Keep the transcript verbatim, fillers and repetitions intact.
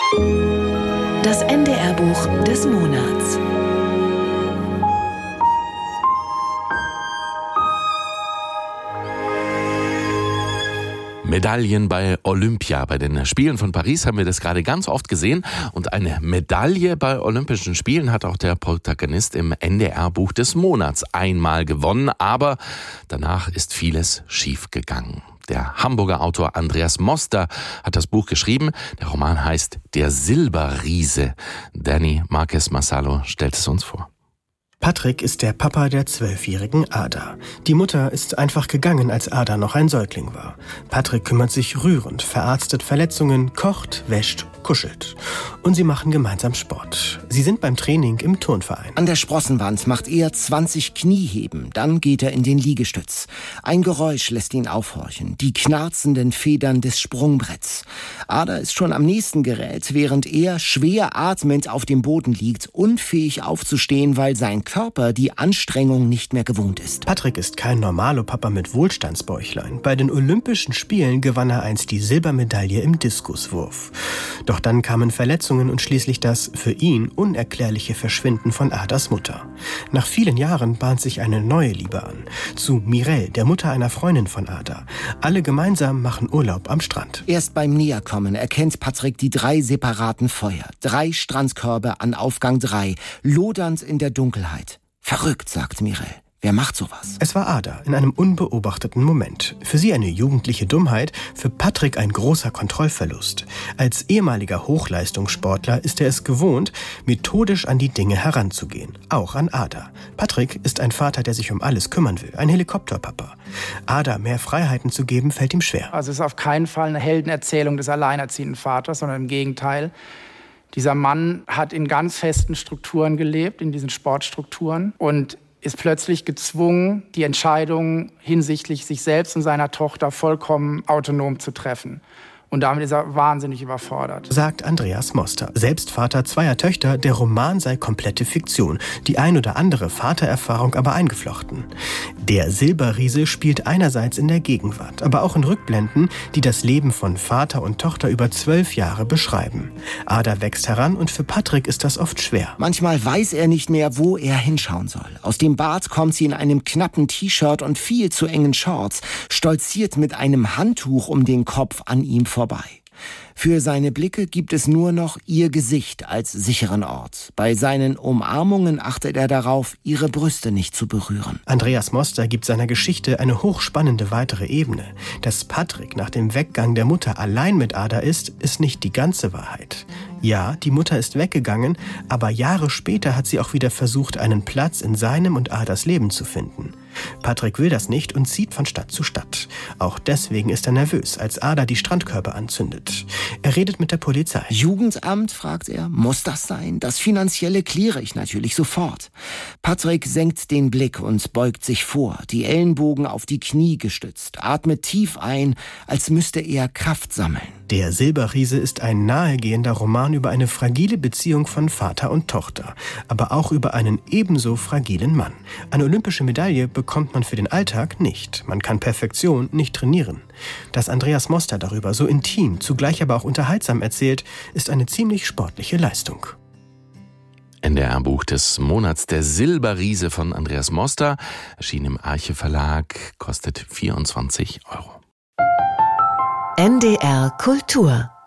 Das N D R-Buch des Monats. Medaillen bei Olympia. Bei den Spielen von Paris haben wir das gerade ganz oft gesehen. Und eine Medaille bei Olympischen Spielen hat auch der Protagonist im N D R-Buch des Monats einmal gewonnen. Aber danach ist vieles schiefgegangen. Der Hamburger Autor Andreas Moster hat das Buch geschrieben. Der Roman heißt Der Silberriese. Danny Marquez Massalo stellt es uns vor. Patrick ist der Papa der zwölfjährigen Ada. Die Mutter ist einfach gegangen, als Ada noch ein Säugling war. Patrick kümmert sich rührend, verarztet Verletzungen, kocht, wäscht, kuschelt. Und sie machen gemeinsam Sport. Sie sind beim Training im Turnverein. An der Sprossenwand macht er zwanzig Knieheben, dann geht er in den Liegestütz. Ein Geräusch lässt ihn aufhorchen, die knarzenden Federn des Sprungbretts. Ada ist schon am nächsten Gerät, während er schwer atmend auf dem Boden liegt, unfähig aufzustehen, weil sein Körper die Anstrengung nicht mehr gewohnt ist. Patrick ist kein Normalo-Papa mit Wohlstandsbäuchlein. Bei den Olympischen Spielen gewann er einst die Silbermedaille im Diskuswurf. Doch dann kamen Verletzungen und schließlich das für ihn unerklärliche Verschwinden von Adas Mutter. Nach vielen Jahren bahnt sich eine neue Liebe an. Zu Mireille, der Mutter einer Freundin von Ada. Alle gemeinsam machen Urlaub am Strand. Erst beim Näherkommen erkennt Patrick die drei separaten Feuer. Drei Strandkörbe an Aufgang drei, lodernd in der Dunkelheit. Verrückt, sagt Mireille. Wer macht sowas? Es war Ada in einem unbeobachteten Moment. Für sie eine jugendliche Dummheit, für Patrick ein großer Kontrollverlust. Als ehemaliger Hochleistungssportler ist er es gewohnt, methodisch an die Dinge heranzugehen. Auch an Ada. Patrick ist ein Vater, der sich um alles kümmern will. Ein Helikopterpapa. Ada mehr Freiheiten zu geben, fällt ihm schwer. Also es ist auf keinen Fall eine Heldenerzählung des alleinerziehenden Vaters, sondern im Gegenteil. Dieser Mann hat in ganz festen Strukturen gelebt, in diesen Sportstrukturen, und ist plötzlich gezwungen, die Entscheidungen hinsichtlich sich selbst und seiner Tochter vollkommen autonom zu treffen. Und damit ist er wahnsinnig überfordert. Sagt Andreas Moster, selbst Vater zweier Töchter, der Roman sei komplette Fiktion, die ein oder andere Vatererfahrung aber eingeflochten. Der Silberriese spielt einerseits in der Gegenwart, aber auch in Rückblenden, die das Leben von Vater und Tochter über zwölf Jahre beschreiben. Ada wächst heran und für Patrick ist das oft schwer. Manchmal weiß er nicht mehr, wo er hinschauen soll. Aus dem Bad kommt sie in einem knappen T-Shirt und viel zu engen Shorts, stolziert mit einem Handtuch um den Kopf an ihm vorbei. vorbei. Für seine Blicke gibt es nur noch ihr Gesicht als sicheren Ort. Bei seinen Umarmungen achtet er darauf, ihre Brüste nicht zu berühren. Andreas Moster gibt seiner Geschichte eine hochspannende weitere Ebene. Dass Patrick nach dem Weggang der Mutter allein mit Ada ist, ist nicht die ganze Wahrheit. Ja, die Mutter ist weggegangen, aber Jahre später hat sie auch wieder versucht, einen Platz in seinem und Adas Leben zu finden. Patrick will das nicht und zieht von Stadt zu Stadt. Auch deswegen ist er nervös, als Ada die Strandkörbe anzündet. Er redet mit der Polizei. Jugendamt, fragt er. Muss das sein? Das Finanzielle kläre ich natürlich sofort. Patrick senkt den Blick und beugt sich vor, die Ellenbogen auf die Knie gestützt, atmet tief ein, als müsste er Kraft sammeln. Der Silberriese ist ein nahegehender Roman über eine fragile Beziehung von Vater und Tochter, aber auch über einen ebenso fragilen Mann. Eine olympische Medaille bekommt man für den Alltag nicht. Man kann Perfektion nicht trainieren. Dass Andreas Moster darüber so intim, zugleich aber auch unterhaltsam erzählt, ist eine ziemlich sportliche Leistung. N D R-Buch des Monats Der Silberriese von Andreas Moster erschien im Arche Verlag, kostet vierundzwanzig Euro. N D R Kultur